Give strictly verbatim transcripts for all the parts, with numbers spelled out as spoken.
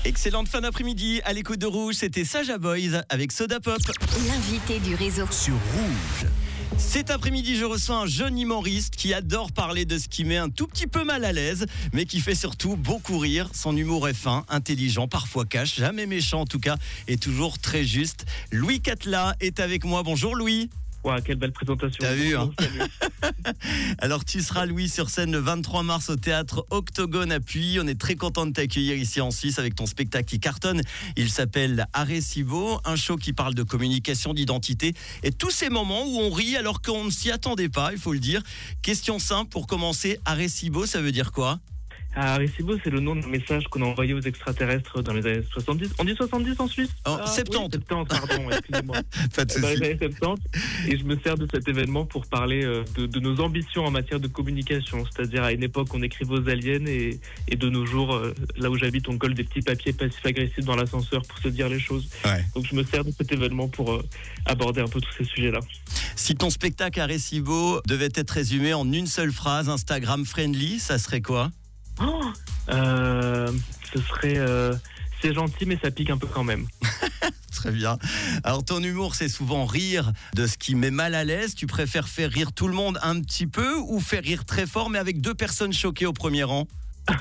Excellente fin d'après-midi à l'écoute de Rouge, c'était Saja Boys avec Soda Pop. L'invité du réseau Sur Rouge. Cet après-midi, je reçois un jeune humoriste qui adore parler de ce qui met un tout petit peu mal à l'aise, mais qui fait surtout beaucoup rire. Son humour est fin, intelligent, parfois cash, jamais méchant en tout cas, et toujours très juste. Louis Catla est avec moi. Bonjour Louis. Wow, quelle belle présentation. T'as vu, hein? Alors tu seras, Louis, sur scène le vingt-trois mars au théâtre Octogone à Puy. On est très content de t'accueillir ici en Suisse avec ton spectacle qui cartonne. Il s'appelle Arecibo, un show qui parle de communication, d'identité et tous ces moments où on rit alors qu'on ne s'y attendait pas, il faut le dire. Question simple pour commencer, Arecibo, ça veut dire quoi? Arecibo, c'est le nom d'un message qu'on a envoyé aux extraterrestres dans les années soixante-dix. On dit soixante-dix en Suisse? Oh, ah, soixante-dix. Oui, soixante-dix, pardon, excusez-moi. Pas de souci. Dans les années soixante-dix. Et je me sers de cet événement pour parler euh, de, de nos ambitions en matière de communication. C'est-à-dire, à une époque, on écrivait aux aliens et, et de nos jours, euh, là où j'habite, on colle des petits papiers passifs-agressifs dans l'ascenseur pour se dire les choses. Ouais. Donc, je me sers de cet événement pour euh, aborder un peu tous ces sujets-là. Si ton spectacle Arecibo devait être résumé en une seule phrase, Instagram friendly, ça serait quoi? Oh euh, ce serait euh, c'est gentil mais ça pique un peu quand même. Très bien. Alors ton humour, c'est souvent rire de ce qui met mal à l'aise. Tu préfères faire rire tout le monde un petit peu ou faire rire très fort mais avec deux personnes choquées au premier rang?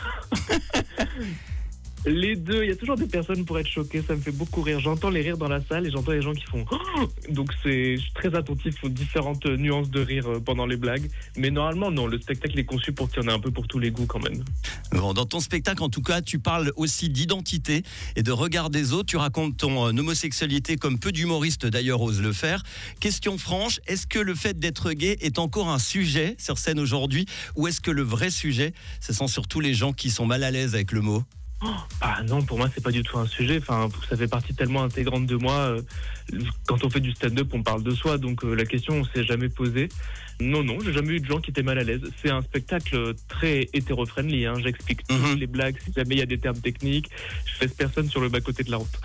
Les deux, il y a toujours des personnes pour être choquées, ça me fait beaucoup rire. J'entends les rires dans la salle et j'entends les gens qui font oh. Donc c'est, je suis très attentif aux différentes nuances de rire pendant les blagues. Mais normalement, non, le spectacle est conçu pour qu'il y en ait un peu pour tous les goûts quand même. Bon, dans ton spectacle, en tout cas, tu parles aussi d'identité et de regard des autres. Tu racontes ton euh, homosexualité comme peu d'humoristes d'ailleurs osent le faire. Question franche, est-ce que le fait d'être gay est encore un sujet sur scène aujourd'hui ou est-ce que le vrai sujet, ce sont surtout les gens qui sont mal à l'aise avec le mot? Oh, ah non, pour moi c'est pas du tout un sujet. Enfin, ça fait partie tellement intégrante de moi. Quand on fait du stand-up, on parle de soi, donc euh, la question on s'est jamais posée. Non, non, j'ai jamais eu de gens qui étaient mal à l'aise. C'est un spectacle très hétéro-friendly. Hein. J'explique toutes Mm-hmm. les blagues. Si jamais il y a des termes techniques, je laisse personne sur le bas-côté de la route.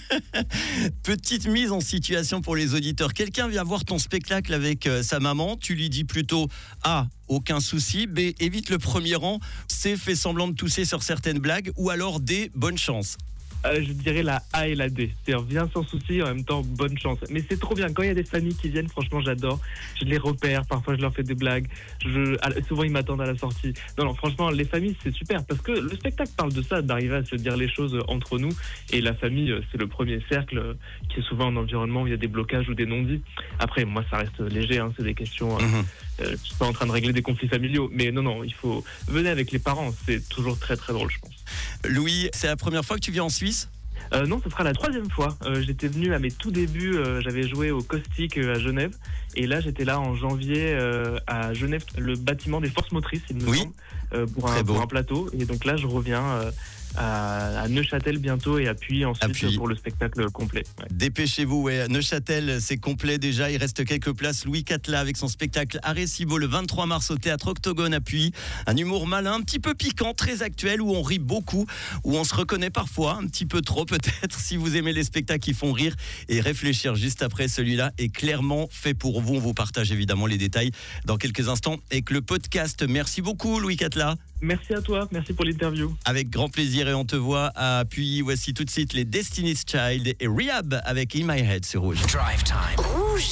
Petite mise en situation pour les auditeurs. Quelqu'un vient voir ton spectacle avec euh, sa maman. Tu lui dis plutôt A, aucun souci. B, évite le premier rang. C, fait semblant de tousser sur certaines blagues. Ou alors D, bonne chance. Euh, je dirais la A et la D. C'est-à-dire viens sans souci, en même temps bonne chance. Mais c'est trop bien. Quand il y a des familles qui viennent, franchement j'adore. Je les repère, parfois je leur fais des blagues. Je... Souvent ils m'attendent à la sortie. Non, non, franchement les familles c'est super parce que le spectacle parle de ça, d'arriver à se dire les choses entre nous. Et la famille c'est le premier cercle qui est souvent un environnement où il y a des blocages ou des non-dits. Après moi ça reste léger, hein, c'est des questions... Euh, Mmh. Euh, je suis pas en train de régler des conflits familiaux, mais non, non, il faut venir avec les parents, c'est toujours très très drôle, je pense. Louis, c'est la première fois que tu viens en Suisse? Euh, non, ce sera la troisième fois. Euh, j'étais venu à mes tout débuts, euh, j'avais joué au Caustic euh, à Genève, et là j'étais là en janvier euh, à Genève, le bâtiment des forces motrices, il me Oui. semble, euh, pour, un, pour un plateau, et donc là je reviens euh, à, à Neuchâtel bientôt et à Puy ensuite à Puy. Pour le spectacle complet. Ouais. Dépêchez-vous, ouais. Neuchâtel, c'est complet déjà. Il reste quelques places. Louis Catla avec son spectacle Arecibo le vingt-trois mars au théâtre Octogone à Puy. Un humour malin, un petit peu piquant, très actuel, où on rit beaucoup, où on se reconnaît parfois, un petit peu trop peut-être. Si vous aimez les spectacles qui font rire et réfléchir juste après, celui-là est clairement fait pour vous. On vous partage évidemment les détails dans quelques instants avec le podcast. Merci beaucoup, Louis Catla. Merci à toi, merci pour l'interview. Avec grand plaisir et on te voit à Puy. Voici tout de suite les Destiny's Child et Rehab avec In My Head sur Rouge. Drive Time. Rouge.